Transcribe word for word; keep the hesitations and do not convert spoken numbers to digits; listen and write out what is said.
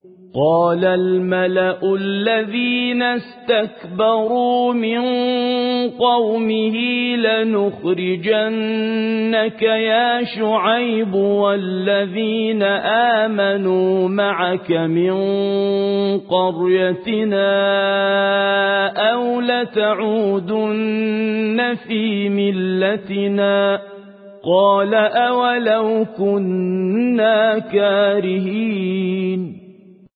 قال الملأ الذين استكبروا من قومه لنخرجنك يا شعيب والذين آمنوا معك من قريتنا أو لتعودن في ملتنا قال أولو كنا كارهين